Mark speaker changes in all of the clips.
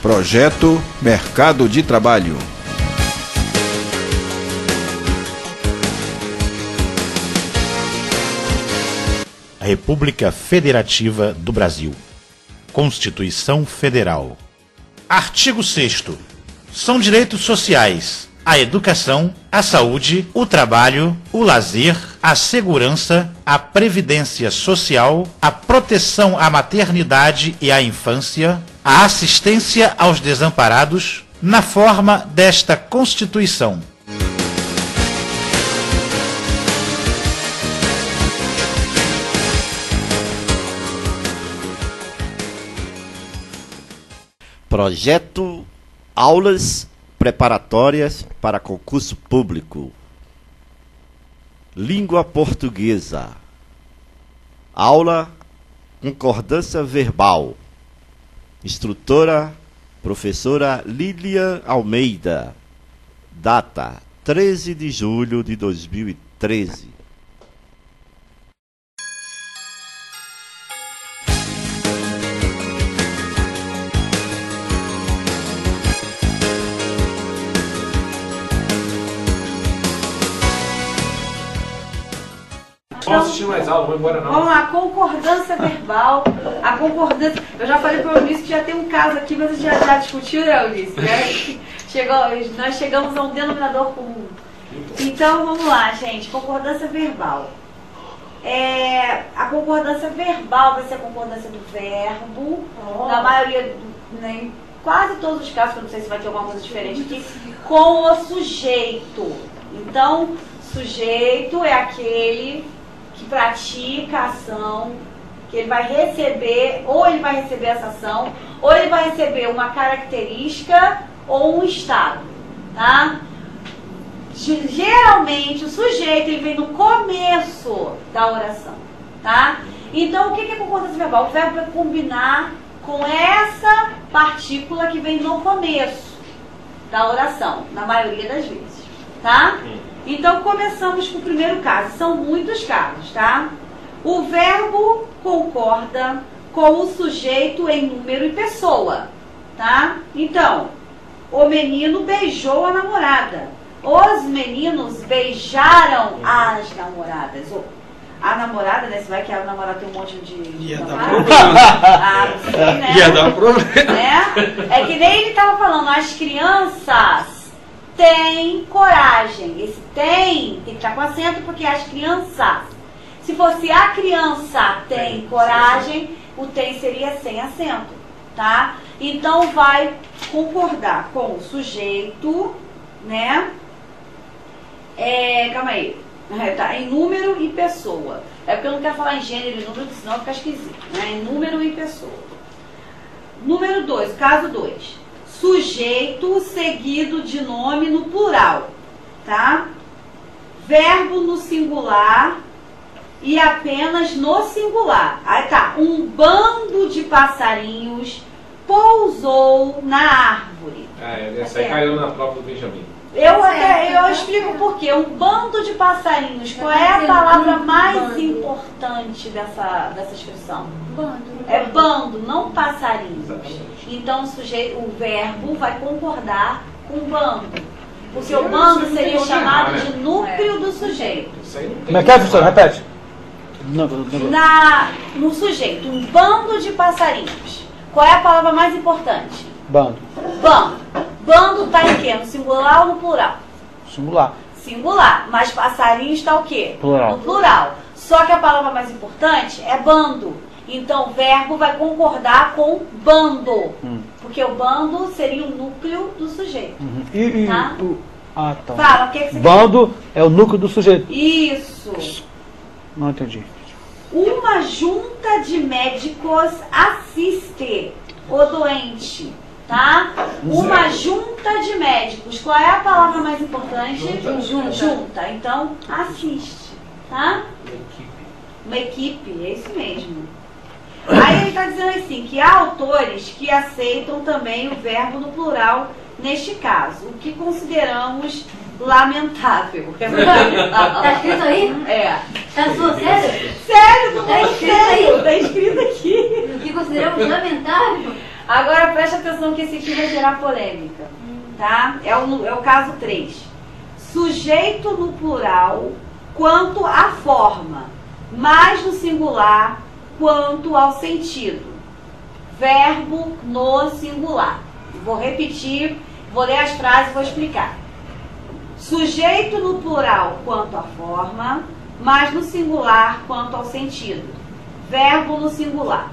Speaker 1: Projeto Mercado de Trabalho.
Speaker 2: República Federativa do Brasil. Constituição Federal. Artigo 6º. São direitos sociais a educação, a saúde, o trabalho, o lazer, a segurança, a previdência social, a proteção à maternidade e à infância, a assistência aos desamparados, na forma desta Constituição.
Speaker 3: Projeto Aulas Preparatórias para Concurso Público. Língua Portuguesa. Aula Concordância Verbal. Instrutora, professora Lilian Almeida. Data 13 de julho de 2013.
Speaker 4: Vamos assistir mais aula, não vou embora não.
Speaker 5: Vamos lá, concordância verbal. A concordância. Eu já falei para o Ulisses que já tem um caso aqui, mas a gente já discutiu, né, Ulisses? Nós chegamos a um denominador comum. Então vamos lá, gente. Concordância verbal. A concordância verbal vai ser a concordância do verbo. Na maioria, em quase todos os casos, que eu não sei se vai ter alguma coisa diferente aqui, com o sujeito. Então, sujeito é aquele que pratica a ação, que ele vai receber, ou ele vai receber essa ação, ou ele vai receber uma característica ou um estado, tá? Geralmente o sujeito ele vem no começo da oração, tá? Então o que é concordância verbal? O verbo vai combinar com essa partícula que vem no começo da oração, na maioria das vezes, tá? Então, começamos com o primeiro caso. São muitos casos, tá? O verbo concorda com o sujeito em número e pessoa, tá? Então, o menino beijou a namorada. Os meninos beijaram as namoradas. A namorada, né? Você vai que a namorada tem um monte de...
Speaker 4: Ia dar problema.
Speaker 5: Não sei, né?
Speaker 4: Ia dar problema.
Speaker 5: É que nem ele estava falando, as crianças... tem coragem. Esse tem que estar com acento porque as crianças. Se fosse a criança tem coragem, o tem seria sem acento, tá? Então vai concordar com o sujeito, né? Calma aí. Tá, em número e pessoa. É porque eu não quero falar em gênero e número, senão fica esquisito, né? Em número e pessoa. Número 2, caso 2. Sujeito seguido de nome no plural, tá? Verbo no singular e apenas no singular. Aí tá, um bando de passarinhos pousou na árvore.
Speaker 4: Essa aí caiu na prova do Benjamin.
Speaker 5: Eu explico por quê. Um bando de passarinhos. Qual é a palavra mais importante dessa expressão?
Speaker 6: Bando.
Speaker 5: É bando, não passarinhos. Então o verbo vai concordar com bando. Porque o bando seria chamado de núcleo do sujeito.
Speaker 7: Como é que é, professor? Repete.
Speaker 5: No sujeito, um bando de passarinhos. Qual é a palavra mais importante?
Speaker 7: Bando.
Speaker 5: Bando. Bando está em quê? No singular ou no plural?
Speaker 7: Singular.
Speaker 5: Singular. Mas passarinho está o quê?
Speaker 7: Plural.
Speaker 5: No plural. Só que a palavra mais importante é bando. Então o verbo vai concordar com bando. Porque o bando seria o núcleo do sujeito. Tá?
Speaker 7: Tá.
Speaker 5: Fala, o que você
Speaker 7: Bando é o núcleo do sujeito.
Speaker 5: Isso.
Speaker 7: Não entendi.
Speaker 5: Uma junta de médicos assiste o doente. Tá? Uma junta de médicos. Qual é a palavra mais importante? Junta. Então, assiste. Tá? Uma equipe, é isso mesmo. Aí ele está dizendo assim, que há autores que aceitam também o verbo no plural neste caso, o que consideramos lamentável.
Speaker 6: Tá escrito aí?
Speaker 5: É.
Speaker 6: Tá sério?
Speaker 5: Sério, tá escrito aqui.
Speaker 6: O que consideramos lamentável?
Speaker 5: Agora presta atenção que esse aqui vai gerar polêmica, tá? É o caso 3. Sujeito no plural quanto à forma, mais no singular quanto ao sentido. Verbo no singular. Vou repetir, vou ler as frases e vou explicar. Sujeito no plural quanto à forma, mais no singular quanto ao sentido. Verbo no singular.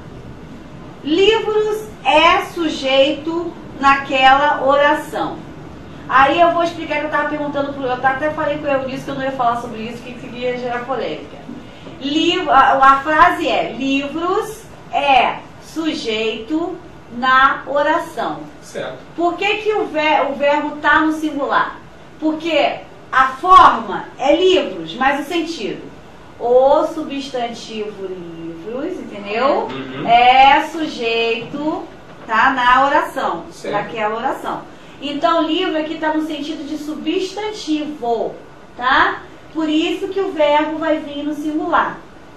Speaker 5: Livros é sujeito naquela oração. Aí eu vou explicar que eu estava perguntando para eu até falei com eu nisso que eu não ia falar sobre isso, que ia gerar polêmica. A frase é: livros é sujeito na oração.
Speaker 4: Certo.
Speaker 5: Por que o verbo está no singular? Porque a forma é livros, mas o sentido. O substantivo livros, entendeu?
Speaker 4: Uhum.
Speaker 5: É sujeito, tá? Na oração,
Speaker 4: Certo.
Speaker 5: naquela oração. Então, livro aqui está no sentido de substantivo, tá? Por isso que o verbo vai vir no singular.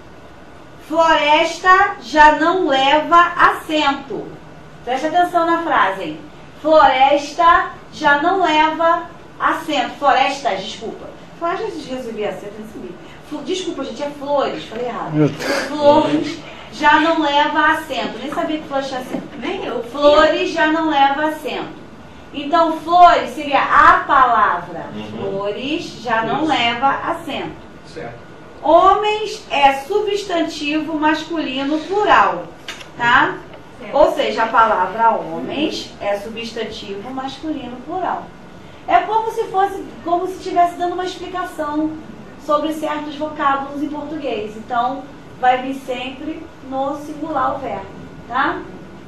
Speaker 5: Floresta já não leva acento. Presta atenção na frase, hein? Floresta já não leva acento. Florestas, desculpa. Florestas resolvi acento, não sabia. Desculpa, gente, é flores, falei errado. Flores já não leva acento. Nem sabia que flores tinha acento.
Speaker 6: Nem eu.
Speaker 5: Flores já não leva acento. Então, flores seria a palavra. Flores já não
Speaker 4: Isso.
Speaker 5: leva acento.
Speaker 4: Certo.
Speaker 5: Homens é substantivo masculino plural, tá? Ou seja, a palavra homens é substantivo masculino plural. É como se estivesse dando uma explicação sobre certos vocábulos em português. Então, vai vir sempre no singular o verbo, tá?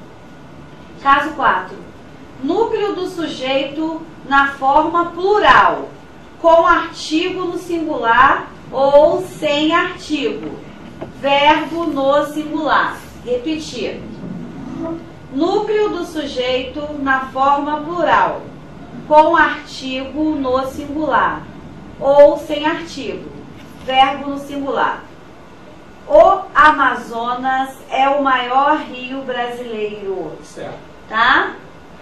Speaker 5: Caso 4. Núcleo do sujeito na forma plural, com artigo no singular ou sem artigo. Verbo no singular. Repetir. Núcleo do sujeito na forma plural, com artigo no singular ou sem artigo. Verbo no singular. O Amazonas é o maior rio brasileiro.
Speaker 4: Certo.
Speaker 5: Tá?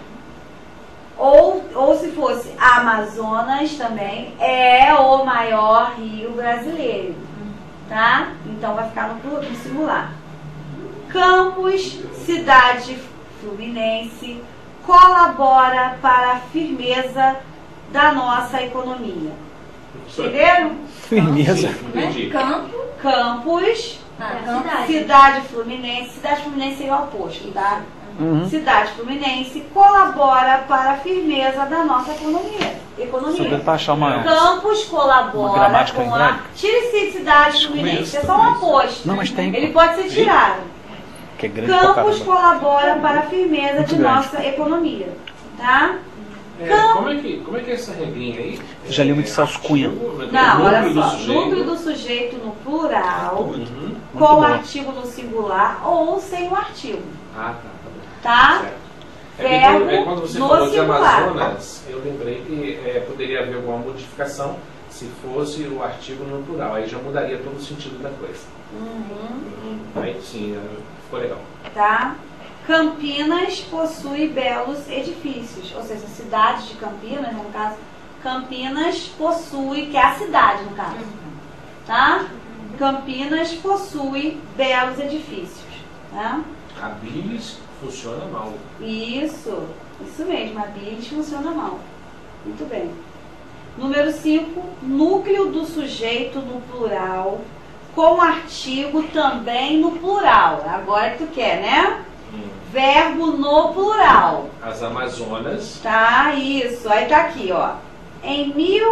Speaker 5: Ou se fosse Amazonas também é o maior rio brasileiro. Tá? Então vai ficar no singular. Campos, cidade fluminense, colabora para a firmeza da nossa economia. Entenderam?
Speaker 7: Firmeza.
Speaker 4: Entendi.
Speaker 6: Campo.
Speaker 5: Campos,
Speaker 6: Cidade.
Speaker 5: cidade fluminense é o oposto, tá?
Speaker 7: Uhum.
Speaker 5: Cidade fluminense colabora para a firmeza da nossa economia.
Speaker 7: Só pra achar uma...
Speaker 5: Campos
Speaker 7: Uma
Speaker 5: colabora
Speaker 7: gramática
Speaker 5: com a...
Speaker 7: hebraica?
Speaker 5: Tire-se cidade fluminense, é só um oposto.
Speaker 7: Não, mas tem.
Speaker 5: Ele pode ser tirado.
Speaker 7: Que é grande pra
Speaker 5: Campos
Speaker 7: caramba.
Speaker 5: colabora para a firmeza
Speaker 7: Muito
Speaker 5: de
Speaker 7: grande.
Speaker 5: nossa economia. Tá?
Speaker 4: Como é que é essa regrinha aí?
Speaker 7: Já li muito Celso Cunha.
Speaker 5: Não, olha
Speaker 4: Núcleo do
Speaker 5: só.
Speaker 4: sujeito.
Speaker 5: Núcleo do sujeito no plural,
Speaker 4: Uhum.
Speaker 5: com o
Speaker 7: bom.
Speaker 5: artigo no singular ou sem o artigo.
Speaker 4: Ah, tá bom.
Speaker 5: Tá?
Speaker 4: Certo. É que quando você
Speaker 5: no
Speaker 4: falou de
Speaker 5: singular.
Speaker 4: Amazonas, eu lembrei que poderia haver alguma modificação se fosse o artigo no plural. Aí já mudaria todo o sentido da coisa. Aí sim, ficou legal.
Speaker 5: Tá? Campinas possui belos edifícios. Ou seja, a cidade de Campinas, no caso, Campinas possui, que é a cidade, no caso. Tá? Campinas possui belos edifícios. Tá?
Speaker 4: A bilis funciona mal.
Speaker 5: Isso mesmo, a bilis funciona mal. Muito bem. Número 5, núcleo do sujeito no plural, com artigo também no plural. Agora que tu quer, né? Verbo no plural.
Speaker 4: As Amazonas.
Speaker 5: Tá, isso. Aí tá aqui, ó. Em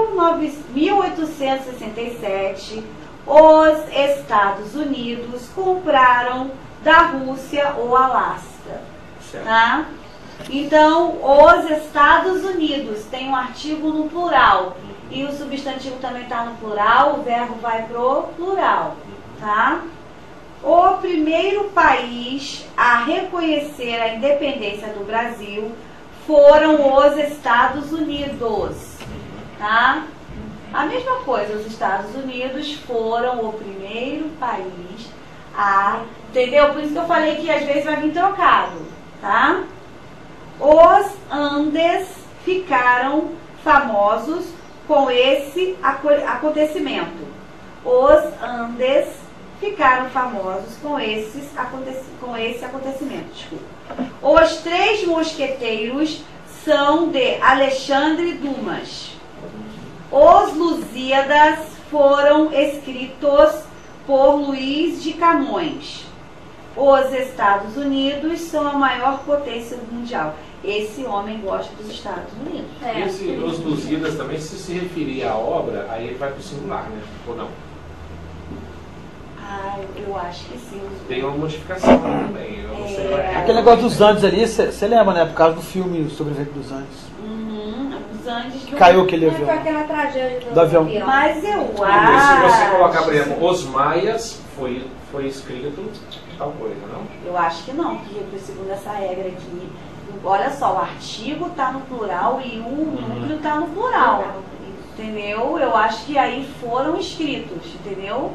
Speaker 5: 1867, os Estados Unidos compraram da Rússia o Alasca.
Speaker 4: Certo.
Speaker 5: Tá? Então, os Estados Unidos tem um artigo no plural. E o substantivo também está no plural, o verbo vai pro plural. Tá? O primeiro país a reconhecer a independência do Brasil foram os Estados Unidos. Tá? A mesma coisa, os Estados Unidos foram o primeiro país a... Entendeu? Por isso que eu falei que às vezes vai vir trocado. Tá? Os Andes ficaram famosos com esse acontecimento. Os Andes ficaram famosos com esse acontecimento. Desculpa. Os Três Mosqueteiros são de Alexandre Dumas. Os Lusíadas foram escritos por Luís de Camões. Os Estados Unidos são a maior potência mundial. Esse homem gosta dos Estados Unidos.
Speaker 4: Os Lusíadas também, se referir à obra, aí ele vai para o singular, né? Ou não?
Speaker 5: Ah, eu acho que sim.
Speaker 4: Tem uma modificação também. Eu não sei qual é.
Speaker 7: Aquele negócio dos Andes ali, você lembra, né? Por causa do filme O Sobrevivente dos Andes.
Speaker 5: Os Andes do...
Speaker 7: Caiu aquele avião.
Speaker 6: Foi aquela tragédia
Speaker 7: Do avião.
Speaker 5: Mas eu
Speaker 4: E
Speaker 5: acho...
Speaker 4: se você colocar, por exemplo, os Maias, foi escrito tal coisa, não?
Speaker 5: Eu acho que não, porque segundo essa regra aqui, olha só, o artigo está no plural e o núcleo está no plural. Entendeu? Eu acho que aí foram escritos, entendeu?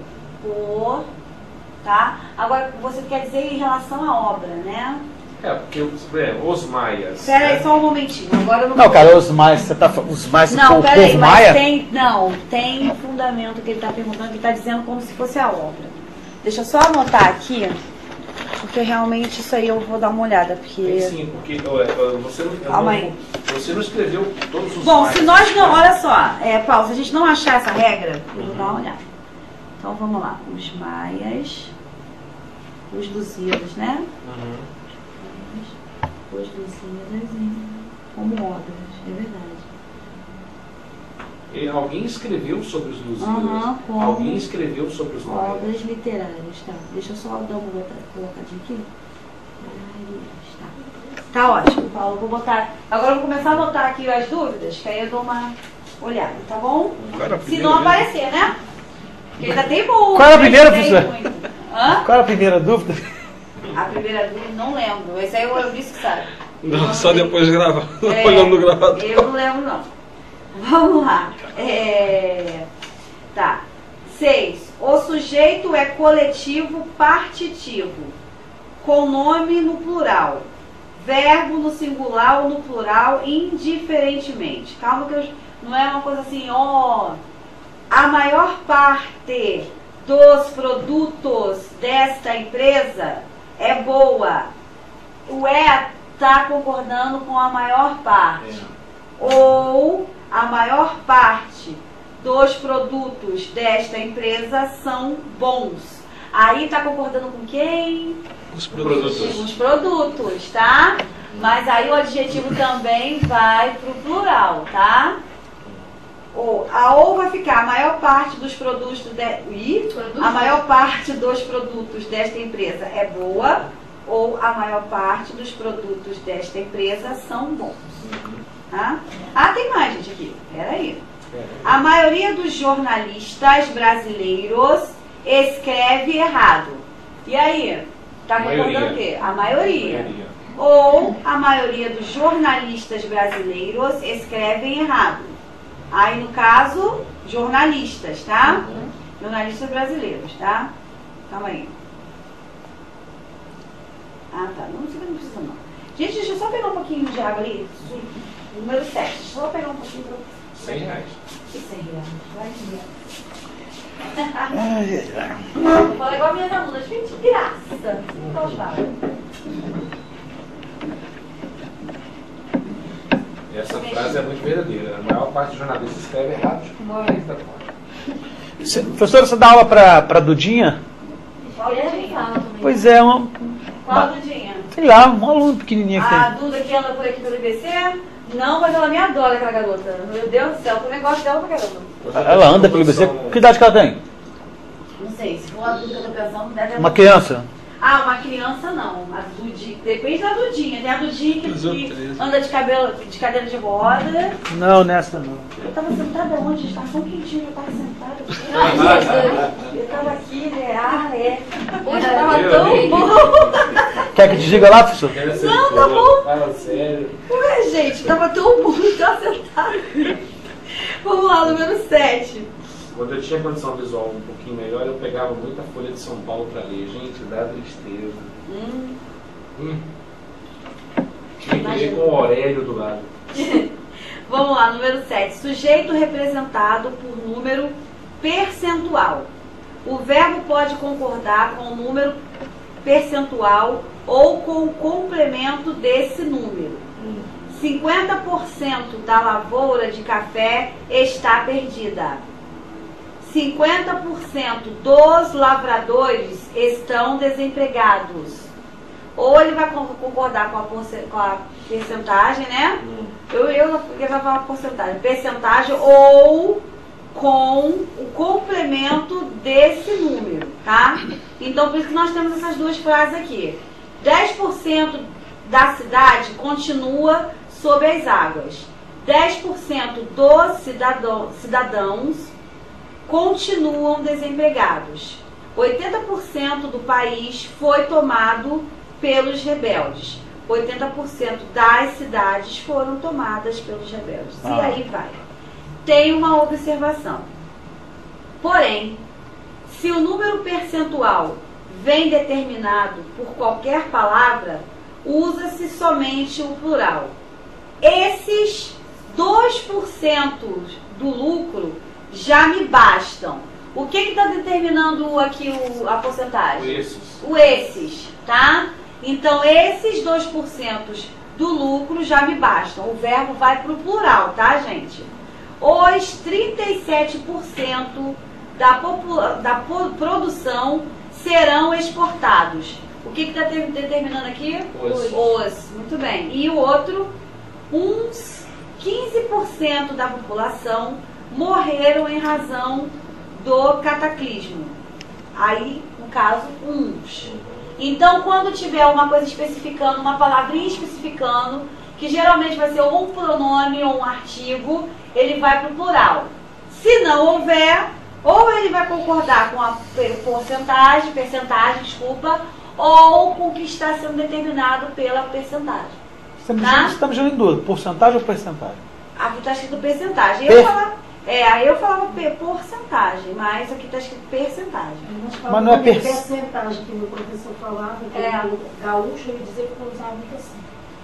Speaker 5: Tá? Agora, você quer dizer em relação à obra, né?
Speaker 4: Porque, por exemplo, os Maias...
Speaker 5: Espera aí só um momentinho. Agora eu
Speaker 7: Não, cara, os mais, você tá os mais
Speaker 5: Não,
Speaker 7: o
Speaker 5: peraí,
Speaker 7: povo
Speaker 5: mas
Speaker 7: maia?
Speaker 5: tem fundamento que ele está perguntando, que ele está dizendo como se fosse a obra. Deixa eu só anotar aqui, porque realmente isso aí eu vou dar uma olhada, porque...
Speaker 4: Tem sim, porque
Speaker 5: Calma aí.
Speaker 4: Você não escreveu todos os
Speaker 5: Bom,
Speaker 4: Maias.
Speaker 5: se nós não... Olha só, Paulo, se a gente não achar essa regra, eu vou dar uma olhada. Então vamos lá. Os Maias, os Lusíadas, né? Os Lusíadas como obras, é verdade.
Speaker 4: E alguém escreveu sobre os Lusíadas?
Speaker 5: como
Speaker 4: Alguém escreveu sobre os Maias?
Speaker 5: obras literárias, tá? Deixa eu só dar uma colocadinha aqui. Tá ótimo, Paulo. Vou botar. Agora eu vou começar a anotar aqui as dúvidas, que aí eu dou uma olhada, tá bom? Se não aparecer, né? Porque ainda tem muito.
Speaker 7: Qual era a primeira,
Speaker 5: tem
Speaker 7: professor?
Speaker 5: muito. Hã?
Speaker 7: Qual era a primeira dúvida?
Speaker 5: A primeira dúvida, não lembro. Esse aí eu disse que sabe.
Speaker 8: Não, só depois de gravar.
Speaker 5: É,
Speaker 8: Olhando no gravador.
Speaker 5: Eu não lembro, não. Vamos lá. Tá. 6. O sujeito é coletivo partitivo, com nome no plural, verbo no singular ou no plural, indiferentemente. Calma que não é uma coisa assim, a maior parte dos produtos desta empresa é boa. O está concordando com a maior parte. Ou a maior parte dos produtos desta empresa são bons. Aí está concordando com quem?
Speaker 8: Os produtos.
Speaker 5: Os produtos, tá? Mas aí o adjetivo também vai pro plural, tá? Ou vai ficar a maior parte dos produtos a maior parte dos produtos desta empresa é boa, ou a maior parte dos produtos desta empresa são bons. Tá? Tem mais, gente, aqui. Peraí. A maioria dos jornalistas brasileiros escreve errado. E aí? Tá concordando o quê? A maioria. Ou a maioria dos jornalistas brasileiros escrevem errado. Aí, no caso, jornalistas, tá? Jornalistas brasileiros, tá? Calma aí. Tá. Não precisa não. Gente, deixa eu só pegar um pouquinho de água ali. Número 7. Deixa eu só pegar um pouquinho pra...
Speaker 4: R$100.
Speaker 5: Que R$100? Vai Vou falar igual minhas alunas. Gente, de graça. Então, fala.
Speaker 4: Essa frase é muito verdadeira. A maior parte dos jornalistas escreve errado. Mas tá bom.
Speaker 7: Professora, você dá aula pra Dudinha?
Speaker 5: Qual Dudinha?
Speaker 7: Pois é,
Speaker 5: Qual Dudinha?
Speaker 7: sei lá, um aluno pequenininho que
Speaker 5: A
Speaker 7: tem.
Speaker 5: Duda que anda por aqui pelo IBC? Não, mas ela me adora, aquela garota. Meu Deus do céu, eu também gosto dela pra caramba.
Speaker 7: Ela anda pelo IBC? Que idade que ela tem?
Speaker 5: Não sei, se for a Duda que eu tô pensando, deve
Speaker 7: Uma criança?
Speaker 5: Uma criança não. A Dudinha, depende da Dudinha. Tem a Dudinha que anda de cadeira de roda.
Speaker 7: Não, nessa não.
Speaker 5: Eu tava sentada onde? Estava tão quentinho, eu tava sentada. Eu tava aqui, né? Hoje eu tava tão bom.
Speaker 7: Quer que te diga lá, professor?
Speaker 5: Não, tá bom.
Speaker 4: Fala sério.
Speaker 5: Ué, gente, tava tão bom estar sentada. Vamos lá, número 7.
Speaker 4: Quando eu tinha condição visual um pouquinho melhor, eu pegava muita Folha de São Paulo para ler. Gente, dá tristeza. Tinha que ver com o Aurélio do lado.
Speaker 5: Vamos lá, número 7. Sujeito representado por número percentual. O verbo pode concordar com o número percentual ou com o complemento desse número. 50% da lavoura de café está perdida. 50% dos lavradores estão desempregados. Ou ele vai concordar com a percentagem, né? Eu já falar porcentagem. Percentagem ou com o complemento desse número, tá? Então, por isso que nós temos essas duas frases aqui. 10% da cidade continua sob as águas. 10% dos cidadãos continuam desempregados. 80% do país foi tomado pelos rebeldes. 80% das cidades foram tomadas pelos rebeldes. E aí vai. Tem uma observação. Porém, se o número percentual vem determinado por qualquer palavra, usa-se somente o plural. Esses 2% do lucro já me bastam. O que está determinando aqui a porcentagem? O esses, tá? Então, esses 2% do lucro já me bastam. O verbo vai para o plural, tá, gente? Os 37% da produção serão exportados. O que está determinando aqui? Os. Muito bem. E o outro, uns 15% da população morreram em razão do cataclismo. Aí, no caso, uns. Então, quando tiver uma coisa especificando, uma palavrinha especificando, que geralmente vai ser ou um pronome ou um artigo, ele vai para o plural. Se não houver, ou ele vai concordar com a percentagem, ou com o que está sendo determinado pela percentagem.
Speaker 7: Estamos jogando em dúvida, porcentagem ou percentagem?
Speaker 5: Aqui está escrito percentagem. Aí eu falava porcentagem, mas aqui está escrito percentagem.
Speaker 6: Mas não é percentagem que o meu professor falava, que o gaúcho ele dizia que eu usava muito assim.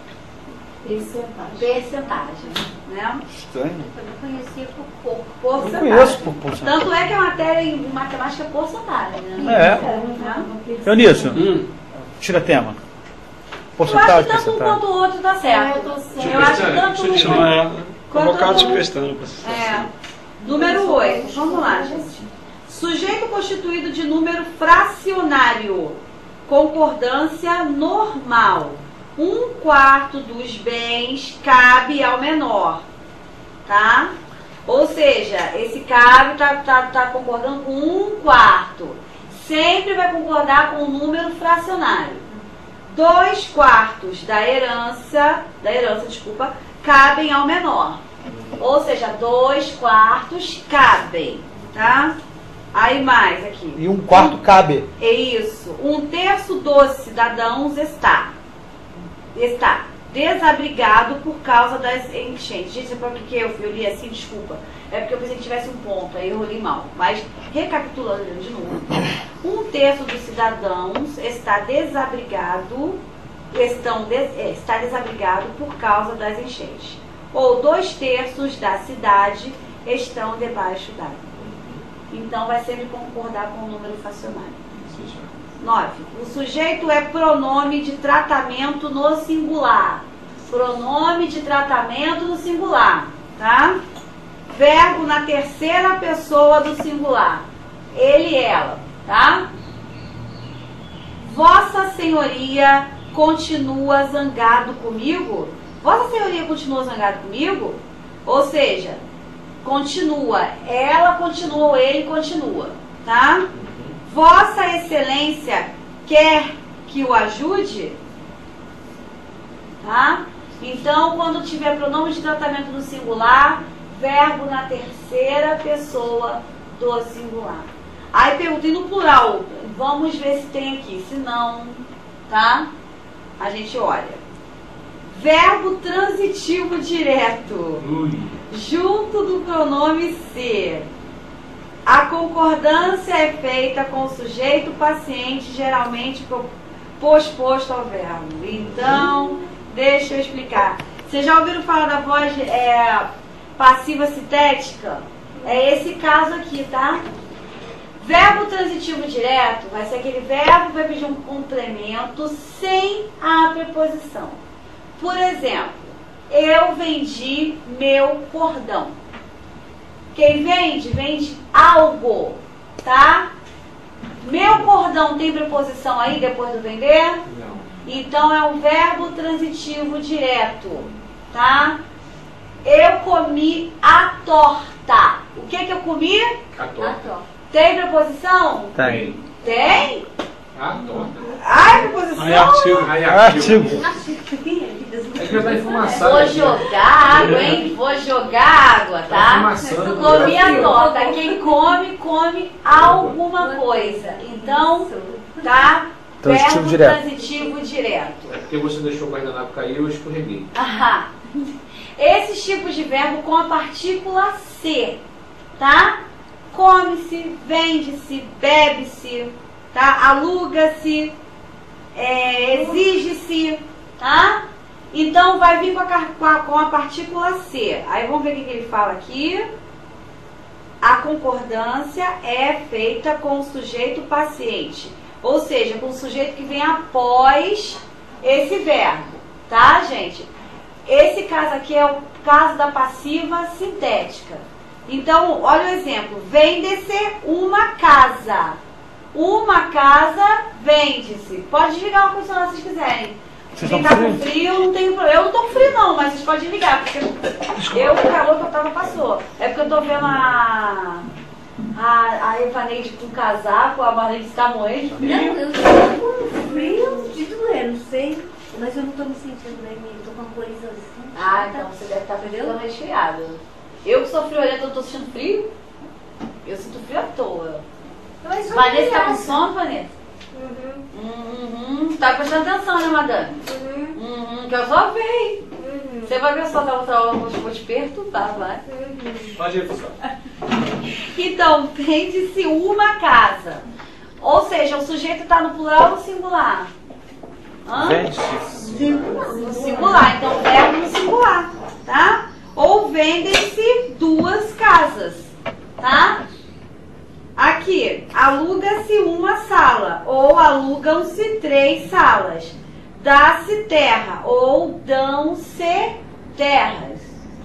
Speaker 6: Percentagem, né?
Speaker 5: Estranho.
Speaker 6: Eu não conhecia por
Speaker 5: porcentagem.
Speaker 7: Eu conheço por porcentagem.
Speaker 5: Tanto é que a matéria em matemática é porcentagem, né?
Speaker 7: Eunício, tira tema. Porcentagem,
Speaker 5: eu acho que tanto um quanto o outro dá certo. Eu acho que tanto um
Speaker 8: Convocado de pestana.
Speaker 5: Número 8. Vamos lá, gente. Sujeito constituído de número fracionário. Concordância normal. 1/4 dos bens cabe ao menor. Tá? Ou seja, esse cabe tá concordando com 1/4. Sempre vai concordar com o número fracionário. 2/4 da herança, cabem ao menor. Ou seja, 2/4 cabem, tá? Aí mais aqui.
Speaker 7: E 1/4 cabe.
Speaker 5: É isso. 1/3 dos cidadãos está desabrigado por causa das enchentes. Gente, sabe por que eu li assim? Desculpa. É porque eu pensei que tivesse um ponto, aí eu li mal. Mas, recapitulando de novo. 1/3 dos cidadãos está desabrigado por causa das enchentes. Ou 2/3 da cidade estão debaixo d'água. Então, vai sempre concordar com o número fracionário. 9. O sujeito é pronome de tratamento no singular. Pronome de tratamento no singular, tá? Verbo na terceira pessoa do singular. Ele e ela, tá? Vossa Senhoria continua zangado comigo? Vossa Senhoria continua zangado comigo? Ou seja, continua. Ela continua ou ele continua, tá? Vossa Excelência quer que o ajude? Tá? Então, quando tiver pronome de tratamento no singular, verbo na terceira pessoa do singular. Aí pergunta, e no plural? Vamos ver se tem aqui. Se não, tá? A gente olha. Verbo transitivo direto. Junto do pronome ser. A concordância é feita com o sujeito paciente, geralmente posposto ao verbo. Então, Deixa eu explicar. Vocês já ouviram falar da voz passiva sintética? É esse caso aqui, tá? Verbo transitivo direto vai ser aquele verbo que vai pedir um complemento sem a preposição. Por exemplo, eu vendi meu cordão. Quem vende, vende algo, tá? Meu cordão tem preposição aí depois do vender?
Speaker 4: Não.
Speaker 5: Então é um verbo transitivo direto, tá? Eu comi a torta. O que eu comi?
Speaker 4: A torta.
Speaker 5: Tem preposição?
Speaker 8: Tem.
Speaker 5: Tem?
Speaker 4: A torta.
Speaker 5: Ah, é preposição?
Speaker 8: Aí artigo.
Speaker 4: Aí,
Speaker 8: Artigo.
Speaker 4: É que já tá informação.
Speaker 5: Vou jogar água, hein? Vou jogar água, tá?
Speaker 4: Informação.
Speaker 5: Comi a torta. Quem come, come alguma coisa. Então, tá?
Speaker 7: Transitivo
Speaker 5: Verbo
Speaker 7: direto.
Speaker 5: transitivo direto.
Speaker 4: É porque você deixou o guardanapo cair e eu escorreguei.
Speaker 5: Aham. Esses tipos de verbo com a partícula ser, tá? Come-se, vende-se, bebe-se, tá? Aluga-se, exige-se, tá? Então vai vir com a partícula ser. Aí vamos ver o que ele fala aqui. A concordância é feita com o sujeito paciente, ou seja, com o sujeito que vem após esse verbo, tá, gente? Esse caso aqui é o caso da passiva sintética. Então, olha o exemplo. Vende-se uma casa. Uma casa vende-se. Pode desligar o ar-condicionado se vocês quiserem. Quem tá com frio, não tem problema. Eu não tô com frio não, mas vocês podem desligar. Porque o calor que eu tava passou. É porque eu tô vendo a Evaneide com casaco, a Marlene está morrendo de frio.
Speaker 6: Não, eu tô com frio de doer, não sei. Mas eu não tô me sentindo bem, eu tô com uma coisa assim.
Speaker 5: Ah, então você deve estar ficando resfriado. Eu que sou friorenta, eu tô sentindo frio? Eu sinto frio à toa. Vanessa tá com sono, Vanessa? Tá prestando atenção, né, madame? Que eu só vejo. Você vai ver só da outra aula, eu vou te perturbar, vai.
Speaker 4: Pode ir, pessoal.
Speaker 5: Então, vende-se uma casa. Ou seja, o sujeito está no plural ou no singular?
Speaker 7: Vende-se.
Speaker 5: No singular, então verbo no singular, tá? Ou vendem-se duas casas, tá? Aqui, aluga-se uma sala, ou alugam-se 3 salas. Dá-se terra, ou dão-se terras.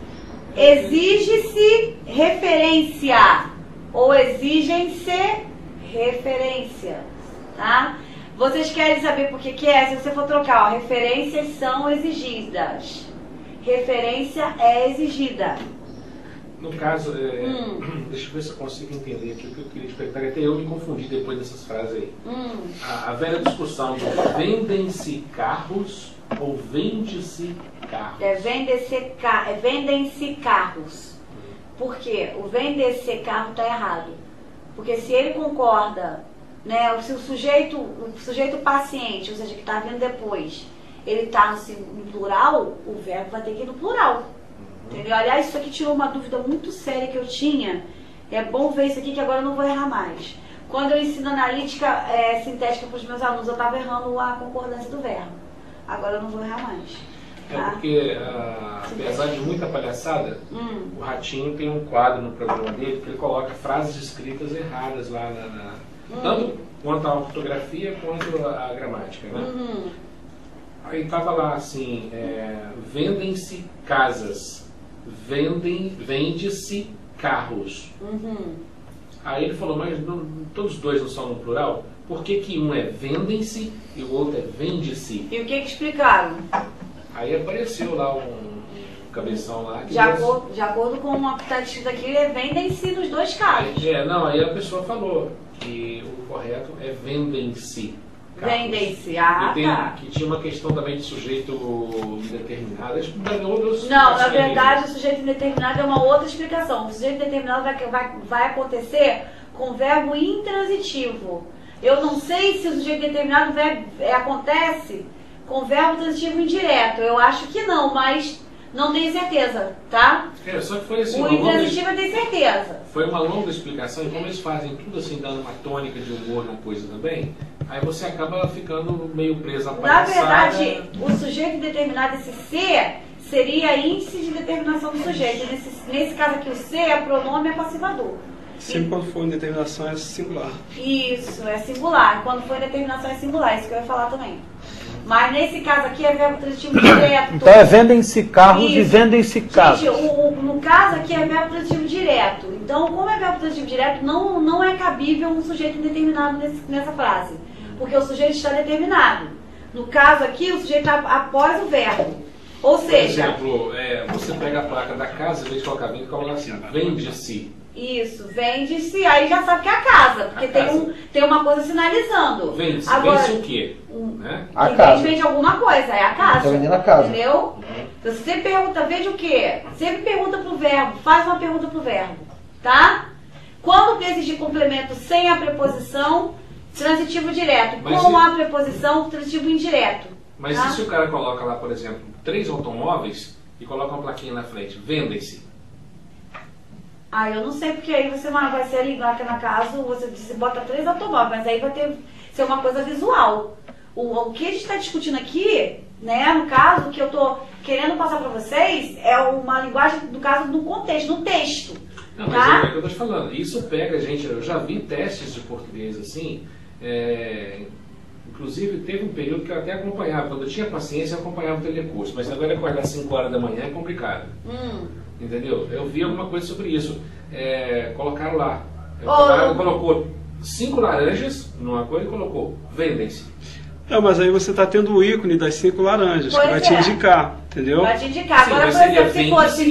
Speaker 5: Exige-se referência, ou exigem-se referências, tá? Vocês querem saber por que é? Se você for trocar, ó, referências são exigidas. Referência é exigida.
Speaker 4: No caso, deixa eu ver se eu consigo entender aqui o que eu queria te perguntar. Até eu me confundi depois dessas frases aí. A velha discussão do vendem-se carros ou vende-se carros?
Speaker 5: Vendem-se carros. Por quê? O vender-se carro está errado. Porque se ele concorda, né, se o sujeito paciente, ou seja, que está vindo depois, ele está no plural, o verbo vai ter que ir no plural. Entendeu? Aliás, isso aqui tirou uma dúvida muito séria que eu tinha. É bom ver isso aqui que agora eu não vou errar mais. Quando eu ensino analítica sintética para os meus alunos, eu estava errando a concordância do verbo. Agora eu não vou errar mais. Tá?
Speaker 4: É porque, apesar de muita palhaçada, o Ratinho tem um quadro no programa dele que ele coloca frases escritas erradas lá tanto quanto a ortografia quanto a gramática, né? Aí tava lá assim, vendem-se casas, vende-se carros. Aí ele falou, mas todos os dois não são no plural? Por que um é vendem-se e o outro é vende-se?
Speaker 5: E o que explicaram?
Speaker 4: Aí apareceu lá um cabeção lá. Que
Speaker 5: de acordo com uma que está escrito aqui, vendem-se nos dois casos.
Speaker 4: Aí a pessoa falou que o correto é vendem-se.
Speaker 5: Vendem-se,
Speaker 4: Que tinha uma questão também de sujeito indeterminado.
Speaker 5: Não, na verdade o sujeito indeterminado é uma outra explicação. O sujeito indeterminado vai acontecer com verbo intransitivo. Eu não sei se o sujeito indeterminado acontece com verbo transitivo indireto. Eu acho que não, mas não tenho certeza, tá?
Speaker 4: Só que foi assim,
Speaker 5: O intransitivo eu tenho certeza.
Speaker 4: Foi uma longa explicação, e como eles fazem tudo assim, dando uma tônica de humor na coisa também, aí você acaba ficando meio preso à palhaçada.
Speaker 5: Na verdade, o sujeito determinado, esse C, seria índice de determinação do sujeito. Nesse caso aqui, o C é pronome passivador.
Speaker 8: Sempre quando for indeterminação é singular.
Speaker 5: Isso, é singular. Quando for indeterminação é singular, isso que eu ia falar também. Mas nesse caso aqui é verbo transitivo direto.
Speaker 7: Então é vendem-se carros e vendem-se casas.
Speaker 5: Gente, no caso aqui é verbo transitivo direto. Então, como é verbo transitivo direto, não é cabível um sujeito indeterminado nessa frase. Porque o sujeito está determinado. No caso aqui, o sujeito está após o verbo. Ou seja...
Speaker 4: Por exemplo, você pega a placa da casa, em vez de colocar vende, coloca assim, vende-se.
Speaker 5: Isso, vende-se, aí já sabe que é a casa, porque tem uma coisa sinalizando.
Speaker 4: Vende-se,
Speaker 5: agora,
Speaker 4: vende-se o quê? Né?
Speaker 7: A casa.
Speaker 5: Vende alguma coisa, é a casa.
Speaker 7: Tá vendendo a casa.
Speaker 5: Entendeu? Então, se você pergunta, vende o quê? Sempre pergunta pro verbo, faz uma pergunta pro verbo, tá? Quando precisa de complemento sem a preposição, transitivo direto. Com a preposição, transitivo indireto.
Speaker 4: Mas
Speaker 5: tá?
Speaker 4: e se o cara coloca lá, por exemplo, 3 automóveis e coloca uma plaquinha na frente, vendem-se?
Speaker 5: Eu não sei, porque aí você vai ser ligar aqui na casa, você bota 3 automóveis, mas aí vai ser uma coisa visual. O que a gente está discutindo aqui, né, no caso, que eu estou querendo passar para vocês, é uma linguagem, no caso, do contexto, do texto.
Speaker 4: Não, mas é o que eu estou te falando. Isso pega, gente, eu já vi testes de português assim, inclusive teve um período que eu até acompanhava, quando eu tinha paciência eu acompanhava o telecurso, mas agora acordar às 5 horas da manhã é complicado. Entendeu? Eu vi alguma coisa sobre isso. Colocaram lá. Colocou 5 laranjas numa coisa e colocou vendem-se.
Speaker 8: Mas aí você está tendo o ícone das 5 laranjas, que vai te indicar, entendeu?
Speaker 5: Vai te indicar.
Speaker 4: Sim,
Speaker 5: agora, por exemplo, se fosse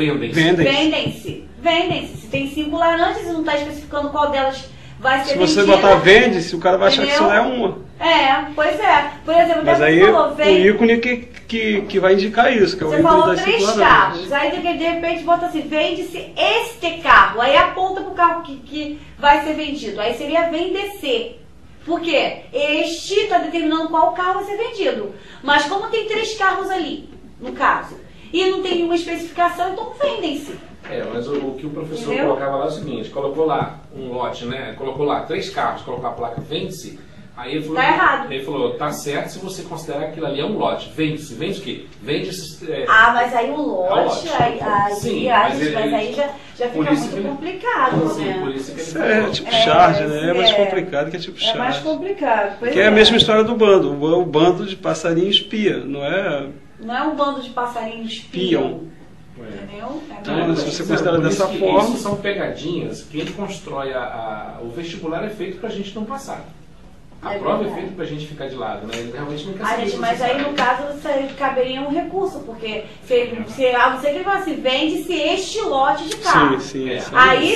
Speaker 4: vendem-se.
Speaker 5: Vendem-se. Se tem 5 laranjas e não está especificando qual delas vai ser vendida.
Speaker 8: Se você botar vende-se, o cara vai achar que só é uma.
Speaker 5: Pois é. Por exemplo,
Speaker 8: mas aí
Speaker 5: falou,
Speaker 8: o ícone que vai indicar isso, que é o
Speaker 5: ícone
Speaker 8: das 5 laranjas. Você
Speaker 5: falou 3 carros, aí de repente bota assim, vende-se este carro, aí aponta pro carro que vai ser vendido, aí seria vender-se. Por quê? Este está determinando qual carro vai ser vendido. Mas como tem 3 carros ali, no caso, e não tem nenhuma especificação, então vendem-se.
Speaker 4: Mas o que o professor colocava lá é o seguinte, colocou lá um lote, né? Colocou lá 3 carros, colocou a placa vende-se. Aí ele falou,
Speaker 5: tá errado.
Speaker 4: Ele falou, tá certo se você considerar que aquilo ali é um lote. Vende-se, vende o quê? Vende-se.
Speaker 5: Mas aí um lote,
Speaker 4: sim,
Speaker 5: mas aí já fica muito complicado,
Speaker 4: sim,
Speaker 5: né?
Speaker 4: Por isso que
Speaker 8: isso é tipo charge, né? É mais complicado que é tipo charge.
Speaker 5: É mais complicado, pois
Speaker 8: que é a mesma história do bando. O bando de passarinho espia, não é?
Speaker 5: Não é um bando de passarinhos espiam. Entendeu?
Speaker 8: Então, se você considera dessa forma...
Speaker 4: Isso são pegadinhas que ele constrói. O vestibular é feito pra gente não passar. A prova é feita pra gente ficar de lado, né? Ele realmente não quer saber.
Speaker 5: Mas aí no caso caberia um recurso, porque você que fala assim, vende-se este lote de carro.
Speaker 8: Sim.
Speaker 5: Aí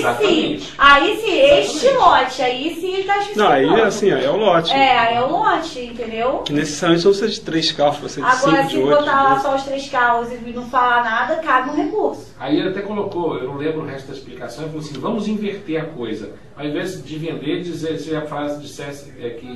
Speaker 5: se este lote, aí sim ele está especificando.
Speaker 8: Não, aí assim, aí é o lote.
Speaker 5: Aí é o lote, entendeu?
Speaker 8: Que necessariamente não precisa de 3 carros, precisa de 5, de 8.
Speaker 5: Agora, se botar lá só os 3 carros e não falar nada, cabe um recurso.
Speaker 4: Aí ele até colocou, eu não lembro o resto da explicação, ele falou assim, vamos inverter a coisa. Ao invés de vender, dizer se a frase dissesse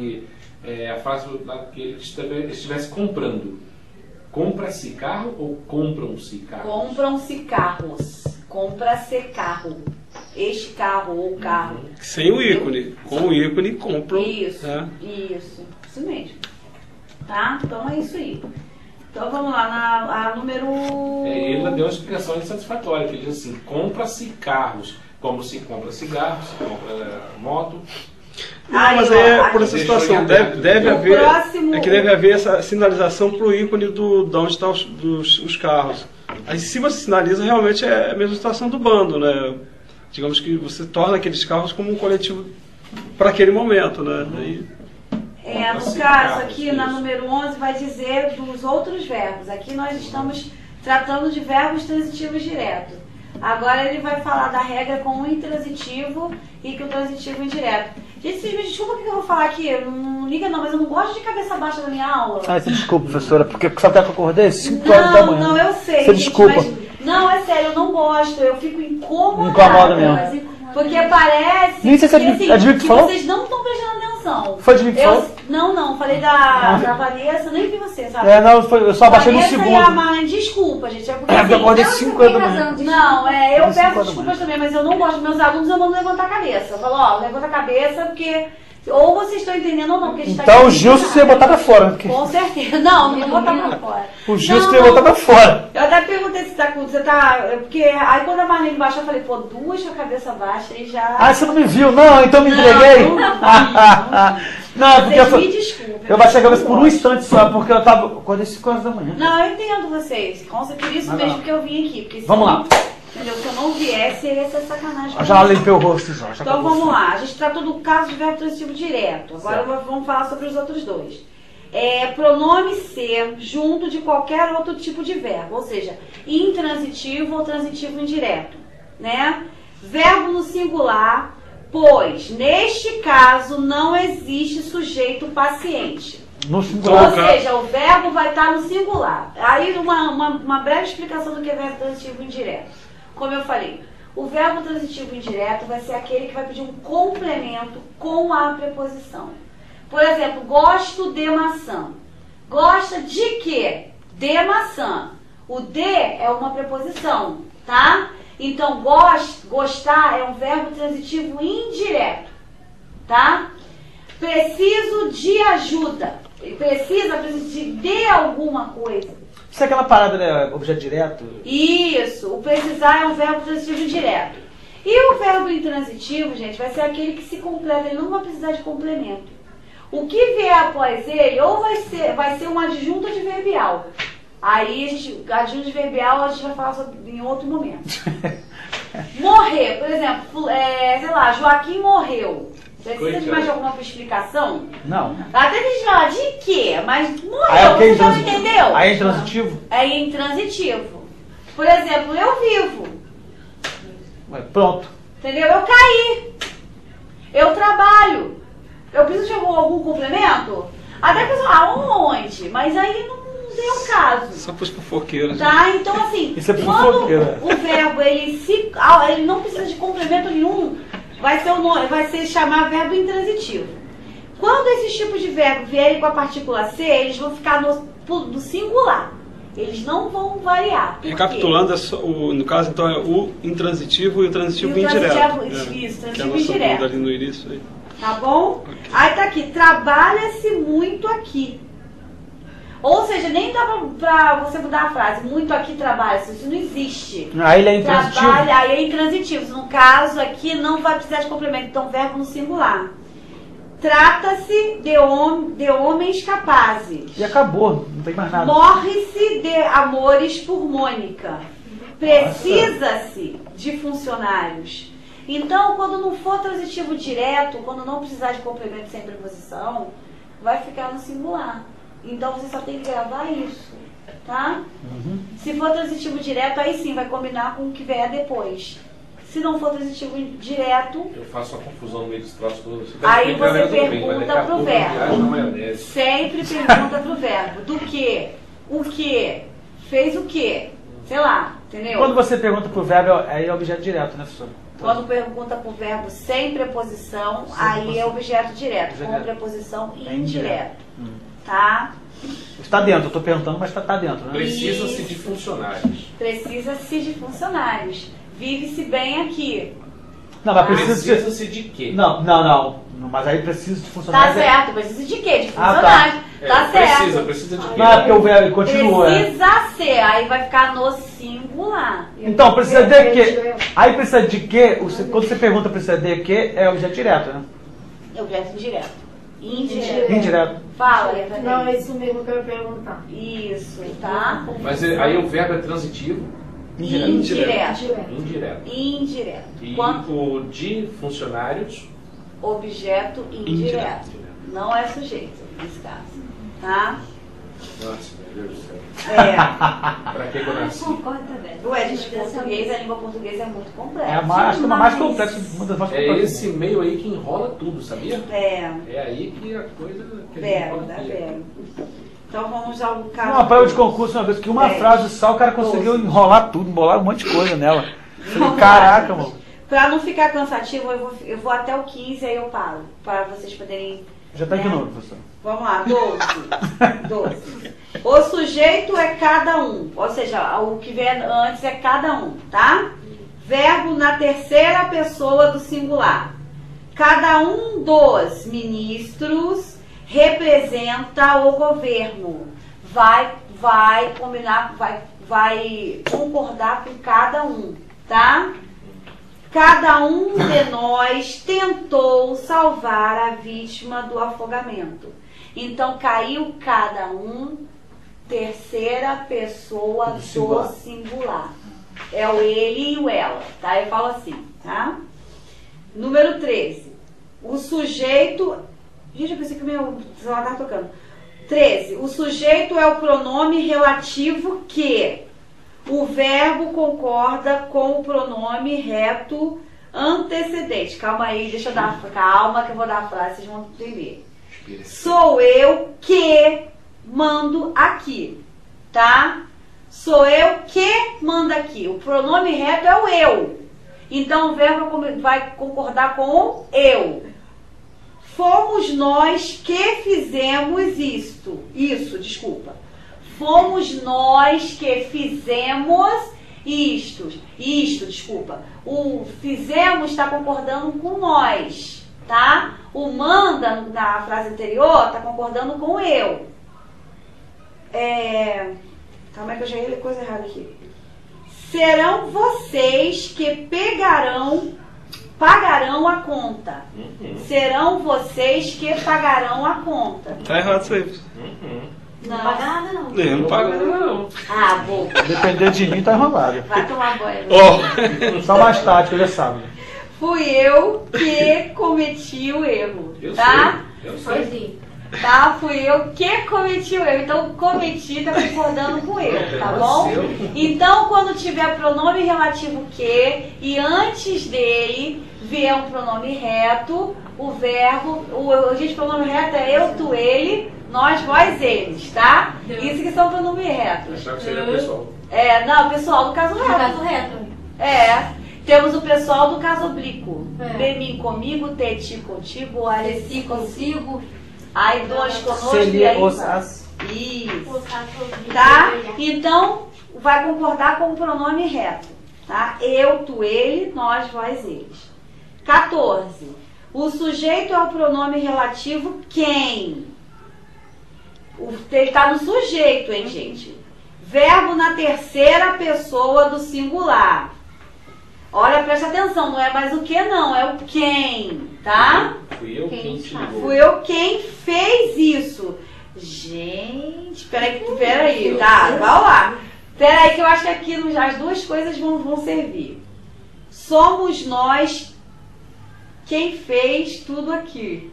Speaker 4: a frase que ele estivesse comprando. Compra-se carro ou compram-se carros?
Speaker 5: Compram-se carros. Compra-se carro. Este carro ou carro.
Speaker 8: Sem o ícone. Com o ícone compram.
Speaker 5: Isso mesmo. Tá? Então é isso aí. Então vamos lá, a número...
Speaker 4: Ele deu uma explicação insatisfatória, que ele diz assim, compra-se carros, como se compra cigarro, se compra moto.
Speaker 8: Mas aí é por essa situação, deve haver, deve haver essa sinalização para o ícone de onde estão os carros. Aí se você sinaliza, realmente é a mesma situação do bando, né? Digamos que você torna aqueles carros como um coletivo para aquele momento, né?
Speaker 5: No caso aqui, na número 11, vai dizer dos outros verbos. Aqui nós estamos tratando de verbos transitivos diretos. Agora ele vai falar da regra com o intransitivo e com o transitivo indireto. Gente, vocês me desculpa o que eu vou falar aqui, não liga não, mas eu não gosto de cabeça baixa na minha aula.
Speaker 7: Desculpa, professora, porque sabe que eu acordei 5 horas da manhã.
Speaker 5: Não, eu sei.
Speaker 7: Você desculpa.
Speaker 5: Mas, não, é sério, eu não gosto, eu fico incomodada.
Speaker 7: Incomoda mesmo.
Speaker 5: Porque parece
Speaker 7: Nem sei se
Speaker 5: que,
Speaker 7: que
Speaker 5: vocês não estão prestando atenção. noção.
Speaker 7: Foi de mim que falou?
Speaker 5: Não, falei da Vanessa, nem vi você, sabe?
Speaker 7: Eu só baixei no segundo.
Speaker 5: E a Marlene, desculpa, gente. É porque
Speaker 7: eu acordei 5 horas da manhã.
Speaker 5: Não, eu peço desculpas também, mas eu não gosto dos meus alunos, eu mando levantar a cabeça. Eu falo, levanta a cabeça, porque ou vocês estão entendendo ou não. Porque a gente
Speaker 7: então o Gilson você ia botar pra fora. Porque...
Speaker 5: Com certeza. Não ia botar pra fora.
Speaker 7: O Gilson ia botar pra fora.
Speaker 5: Eu até perguntei se você tá... Porque aí quando a Marlene baixou, eu falei, pô, duas com a cabeça baixa e já...
Speaker 7: Ah, você não me viu? Não, então me entreguei? Não, porque
Speaker 5: me desculpe.
Speaker 7: Eu baixei a cabeça por um instante só, porque eu acordei 5 horas da manhã.
Speaker 5: Não, eu entendo vocês. Por isso mesmo que eu vim aqui. Porque
Speaker 7: vamos lá.
Speaker 5: Entendeu? Se eu não viesse, ia ser sacanagem.
Speaker 7: Eu já limpei o rosto, já.
Speaker 5: Então vamos lá. A gente tratou do caso de verbo transitivo direto. Agora vamos falar sobre os outros dois. Pronome ser junto de qualquer outro tipo de verbo, ou seja, intransitivo ou transitivo indireto, né? Verbo no singular, pois neste caso não existe sujeito paciente.
Speaker 7: No singular.
Speaker 5: Ou seja, o verbo vai estar no singular. Aí uma breve explicação do que é verbo transitivo indireto. Como eu falei, o verbo transitivo indireto vai ser aquele que vai pedir um complemento com a preposição. Por exemplo, gosto de maçã. Gosta de quê? De maçã. O de é uma preposição, tá? Então, gostar é um verbo transitivo indireto, tá? Preciso de ajuda. Precisa de alguma coisa.
Speaker 7: Isso é aquela parada, né? Objeto direto?
Speaker 5: Isso. O precisar é um verbo transitivo indireto. E o verbo intransitivo, gente, vai ser aquele que se completa. Ele não vai precisar de complemento. O que vier após ele, ou vai ser um adjunto adverbial. Aí, adjunto adverbial, a gente vai falar sobre em outro momento. Morrer, por exemplo, sei lá, Joaquim morreu. Precisa de mais alguma explicação?
Speaker 7: Não.
Speaker 5: Até a gente fala de quê? Mas morreu, você não entendeu?
Speaker 7: Aí é intransitivo?
Speaker 5: É intransitivo. Por exemplo, eu vivo.
Speaker 7: Pronto.
Speaker 5: Entendeu? Eu caí. Eu trabalho. Eu preciso de algum complemento? Até a pessoa, aonde? Mas aí não tem o caso.
Speaker 8: Só pros fofoqueiros.
Speaker 5: Tá? Então assim, quando o verbo ele não precisa de complemento nenhum, vai ser chamar verbo intransitivo. Quando esses tipos de verbo vierem com a partícula C, eles vão ficar no singular. Eles não vão variar.
Speaker 8: Recapitulando, no caso, então, é o intransitivo e o transitivo indireto.
Speaker 5: Isso, transitivo
Speaker 8: que é a nossa
Speaker 5: indireto.
Speaker 8: ali no início aí.
Speaker 5: Tá bom?
Speaker 8: Okay.
Speaker 5: Aí tá aqui, trabalha-se muito aqui. Ou seja, nem dá pra você mudar a frase, muito aqui trabalha-se, isso não existe.
Speaker 7: Aí ele é intransitivo.
Speaker 5: Aí é intransitivo. No caso aqui não vai precisar de complemento, então verbo no singular. Trata-se de homens capazes.
Speaker 7: E acabou, não tem mais nada.
Speaker 5: Morre-se de amores por Mônica. Precisa-se de funcionários. Então, quando não for transitivo direto, quando não precisar de complemento sem preposição, vai ficar no singular. Então, você só tem que gravar isso, tá? Uhum. Se for transitivo direto, aí sim, vai combinar com o que vier depois. Se não for transitivo direto...
Speaker 4: Eu faço uma confusão no meio dos troços todos.
Speaker 5: Aí você pergunta pro verbo. Sempre pergunta pro verbo. Do que? O que? Fez o que? Sei lá, entendeu?
Speaker 7: Quando você pergunta pro verbo, aí é objeto direto, né, professor?
Speaker 5: Quando pergunta pro verbo sem preposição, aí é objeto direto. Com preposição indireto. Tá?
Speaker 7: Está dentro, eu tô perguntando, mas tá dentro, né?
Speaker 4: Precisa-se de funcionários.
Speaker 5: Precisa-se de funcionários. Vive-se bem aqui.
Speaker 7: Não, mas
Speaker 4: precisa-se de quê?
Speaker 7: Não. Mas aí precisa de funcionários.
Speaker 5: Tá certo, precisa de quê? De funcionários. Tá certo.
Speaker 4: Precisa de quê?
Speaker 7: Não, porque o verbo continua.
Speaker 5: Precisa ser, aí vai ficar no singular.
Speaker 7: Então, precisa de quê? Aí precisa de quê? Quando você pergunta precisa de quê, é objeto direto, né?
Speaker 5: É objeto indireto.
Speaker 7: Indireto.
Speaker 5: Fala,
Speaker 6: não, é isso mesmo que eu ia perguntar.
Speaker 5: Isso, tá?
Speaker 4: Mas aí o verbo é transitivo?
Speaker 5: Indireto.
Speaker 4: E o de funcionários?
Speaker 5: Objeto indireto. Não é sujeito, nesse caso. Tá?
Speaker 4: Nossa, meu Deus do céu.
Speaker 5: Pra
Speaker 4: que eu nasci?
Speaker 5: Ué, gente, português, a língua portuguesa é muito complexa.
Speaker 7: Acho que é uma mais complexa.
Speaker 4: Esse meio aí que enrola tudo, sabia? É aí que a coisa...
Speaker 5: Então vamos ao caso.
Speaker 7: Uma prova de concurso uma vez, que uma frase só o cara conseguiu enrolar tudo, embolar um monte de coisa nela. Falei, caraca, mano.
Speaker 5: Pra não ficar cansativo, eu vou até o 15, aí eu paro. Para vocês poderem...
Speaker 7: Já tá aqui novo, professor.
Speaker 5: Vamos lá, 12. O sujeito é cada um. Ou seja, o que vem antes é cada um, tá? Verbo na terceira pessoa do singular. Cada um dos ministros representa o governo. Vai concordar com cada um, tá? Cada um de nós tentou salvar a vítima do afogamento. Então caiu cada um, terceira pessoa do singular. É o ele e o ela, tá? Eu falo assim, tá? Número 13. O sujeito... Gente, eu pensei que o meu celular estava tocando. 13. O sujeito é o pronome relativo que o verbo concorda com o pronome reto antecedente. Calma aí, deixa eu dar... Calma que eu vou dar a frase, vocês vão entender. Sou eu que mando aqui, tá? Sou eu que mando aqui. O pronome reto é o eu. Então o verbo vai concordar com o eu. Fomos nós que fizemos isto. Fomos nós que fizemos isto. O fizemos está concordando com nós, tá? O manda, na frase anterior, está concordando com o eu. Calma aí que eu já ia ler coisa errada aqui. Serão vocês que pagarão a conta. Serão vocês que pagarão a conta.
Speaker 8: Tá errado isso aí.
Speaker 5: Não paga nada, não.
Speaker 8: Eu não pago nada, não.
Speaker 5: Ah, bom.
Speaker 7: Depender de mim, tá enrolado.
Speaker 5: Vai tomar banho.
Speaker 7: Só mais tático, já sabe.
Speaker 5: Fui eu que cometi o erro, tá?
Speaker 4: Eu sei.
Speaker 5: Tá? Fui eu que cometi o erro. Então, cometi tá concordando com o erro, tá bom? Então, quando tiver pronome relativo que e antes dele vier um pronome reto, o verbo, gente, pronome reto é eu, tu, ele, nós, vós, eles, tá? Isso que são pronomes retos.
Speaker 4: Achava que seria pessoal.
Speaker 5: Não, pessoal do caso reto. Temos o pessoal do caso oblíquo. Mim comigo, ti contigo, alessi consigo. Aí dois conosco e aí isso. Tá? Então, vai concordar com o pronome reto. Tá? Eu, tu, ele, nós, vós, eles. 14. O sujeito é o pronome relativo quem? Ele está no sujeito, hein, gente? Verbo na terceira pessoa do singular. Olha, presta atenção, não é mais o que não, é o quem, tá?
Speaker 4: Fui eu quem te ligou.
Speaker 5: Fui eu quem fez isso. Gente, peraí, tá, vai lá. Peraí que eu acho que aqui as duas coisas vão servir. Somos nós quem fez tudo aqui.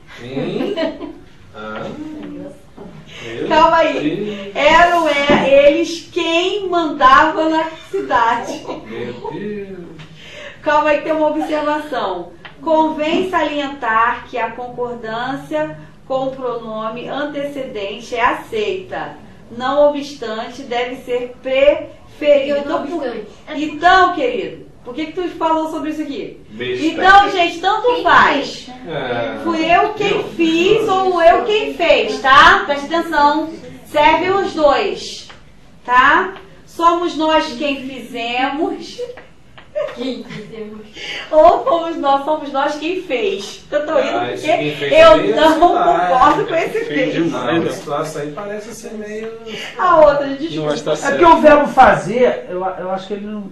Speaker 5: Calma aí. Eram eles quem mandava na cidade.
Speaker 4: Meu Deus.
Speaker 5: Calma aí que tem uma observação. Convém salientar que a concordância com o pronome antecedente é aceita. Não obstante, deve ser preferido. Então, querido, por que tu falou sobre isso aqui? Então, gente, tanto faz. Fui eu quem fiz ou eu quem fez, tá? Presta atenção. Serve os dois, tá? Somos nós quem fizemos. Ou somos nós quem fez. Eu tô indo porque eu não concordo com esse fez.
Speaker 4: A situação aí parece ser meio...
Speaker 5: A outra, desculpa.
Speaker 7: É porque o verbo fazer, eu acho que ele não...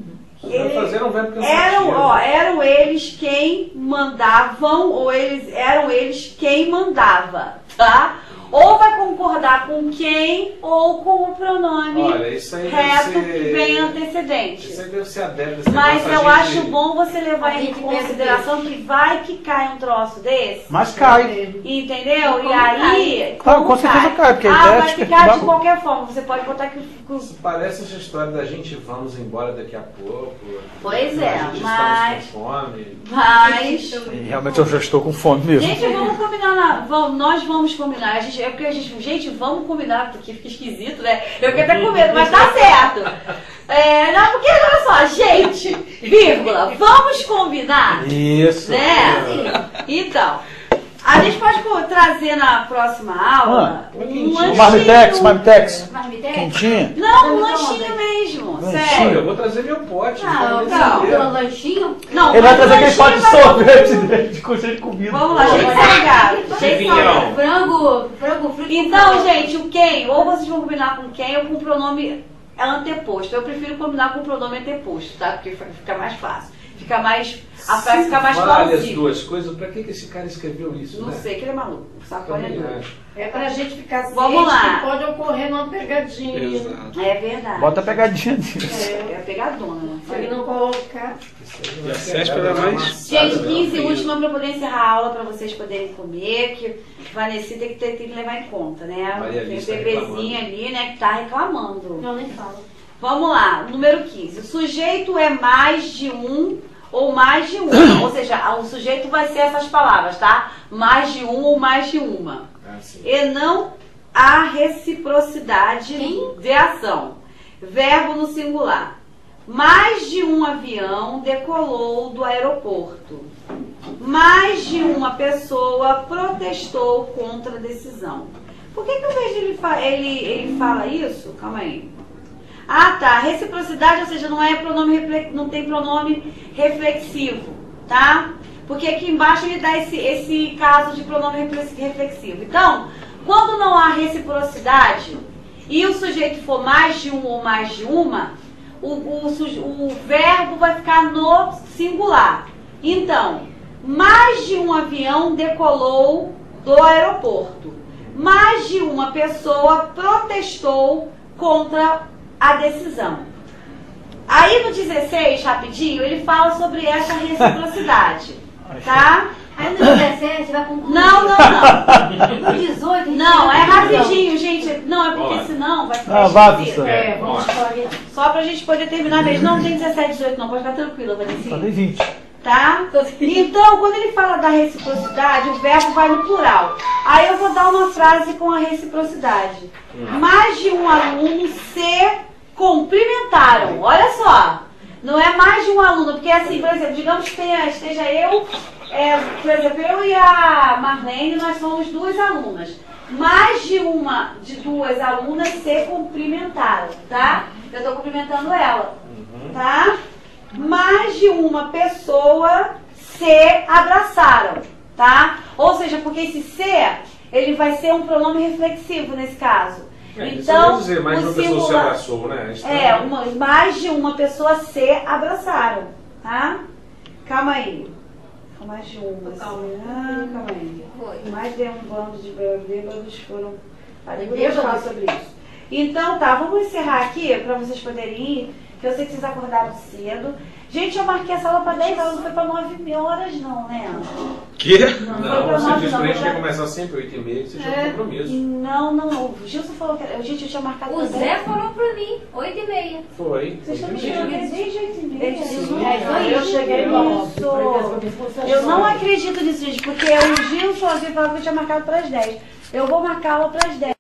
Speaker 5: Eram eles quem mandavam, ou eram eles quem mandava, tá? Ou vai concordar com quem ou com o pronome reto que vem antecedente.
Speaker 4: Isso aí deve ser adepto.
Speaker 5: Mas eu acho bom você levar em consideração que vai que cai um troço desse.
Speaker 7: Mas cai.
Speaker 5: Entendeu? E aí...
Speaker 7: Claro, com certeza cai. Porque
Speaker 5: vai ficar de qualquer forma. Você pode botar que...
Speaker 4: Parece essa história da gente vamos embora daqui a pouco.
Speaker 5: Pois é,
Speaker 4: mas... Estamos com fome.
Speaker 5: Mas...
Speaker 7: Realmente eu já estou com fome mesmo.
Speaker 5: Gente, vamos combinar. Nós vamos combinar. Gente, vamos combinar, porque fica esquisito, né? Eu fiquei até com medo, mas tá certo. Não, porque olha só, gente, vírgula, vamos combinar?
Speaker 7: Isso.
Speaker 5: Né? Então, a gente pode trazer na próxima aula um lanchinho.
Speaker 7: Marmitex. Quentinho?
Speaker 5: Não, um lanchinho mesmo, sério.
Speaker 4: Eu vou trazer meu pote.
Speaker 6: Não, lanchinho?
Speaker 5: Não,
Speaker 7: ele vai trazer aquele pote de sorvete de coisa de comida.
Speaker 5: Vamos lá, gente salgado.
Speaker 6: Frango frito.
Speaker 5: Então, gente, o quem, ou vocês vão combinar com quem ou com o pronome anteposto. Eu prefiro combinar com o pronome anteposto, tá? Porque fica mais fácil. Fica mais. A frase fica mais
Speaker 4: plausível. Vale as duas coisas. Pra que esse cara escreveu isso?
Speaker 5: Não sei, que ele é maluco. O Sartori é doido.
Speaker 6: É pra gente ficar ciente.
Speaker 5: Vamos lá.
Speaker 6: Que pode ocorrer uma pegadinha.
Speaker 8: Exato.
Speaker 5: É verdade.
Speaker 7: Bota a pegadinha disso.
Speaker 5: É pegadona, né?
Speaker 6: Se ele não colocar.
Speaker 8: E a Céspera é mais.
Speaker 5: Gente, 15 minutos pra eu poder encerrar a aula pra vocês poderem comer, que Vanessa tem que levar em conta, né? Tem um bebezinho ali, né, que tá reclamando.
Speaker 6: Não, nem fala.
Speaker 5: Vamos lá, número 15. O sujeito é mais de um ou mais de uma. Ou seja, o sujeito vai ser essas palavras, tá? Mais de um ou mais de uma. E não há reciprocidade de ação. Verbo no singular. Mais de um avião decolou do aeroporto. Mais de uma pessoa protestou contra a decisão. Por que ao invés de ele fala isso? Calma aí. Ah, tá. Reciprocidade, ou seja, não tem pronome reflexivo, tá? Porque aqui embaixo ele dá esse caso de pronome reflexivo. Então, quando não há reciprocidade e o sujeito for mais de um ou mais de uma, o verbo vai ficar no singular. Então, mais de um avião decolou do aeroporto. Mais de uma pessoa protestou contra a decisão. Aí no 16, rapidinho, ele fala sobre essa reciprocidade, tá?
Speaker 6: Aí no 17 vai concluir.
Speaker 5: Não.
Speaker 6: No 18...
Speaker 5: Não, é rapidinho, gente. Não, é porque senão vai ficar esquisito.
Speaker 6: Vamos escolher.
Speaker 5: Só pra gente poder terminar mesmo. Não tem 17, 18 não, pode ficar tranquila, Vanessa.
Speaker 7: Só tem 20.
Speaker 5: Tá? Então, quando ele fala da reciprocidade, o verbo vai no plural. Aí eu vou dar uma frase com a reciprocidade. Mais de um aluno se cumprimentaram. Olha só. Não é mais de um aluno, porque assim, por exemplo, digamos que esteja eu, por exemplo, eu e a Marlene, nós somos duas alunas. Mais de duas alunas se cumprimentaram, tá? Eu estou cumprimentando ela, tá? Mais de uma pessoa se abraçaram, tá? Ou seja, porque esse se, ele vai ser um pronome reflexivo nesse caso. Então,
Speaker 4: dizer, mais de uma pessoa se abraçou, né?
Speaker 5: Mais de uma pessoa se abraçaram, tá? Calma aí. Mais de uma. Calma aí. Mais de um bando de bêbados foram. Deixa eu falar sobre isso. Então, tá, vamos encerrar aqui para vocês poderem ir, que eu sei que vocês acordaram cedo. Gente, eu marquei essa aula para 10 horas, não foi para 9 horas não, né?
Speaker 8: Que?
Speaker 4: Não, simplesmente ia começar sempre 8h30, você tinha compromisso.
Speaker 5: Não. O Gilson falou que... Gente, eu tinha marcado...
Speaker 6: O Zé falou para mim, 8h30.
Speaker 4: Foi.
Speaker 5: Vocês estão me chamando desde 8h30.
Speaker 6: Eu cheguei logo.
Speaker 5: Eu não acredito nisso, gente, porque o Gilson falou que eu tinha marcado para as 10. Eu vou marcar a aula para as 10.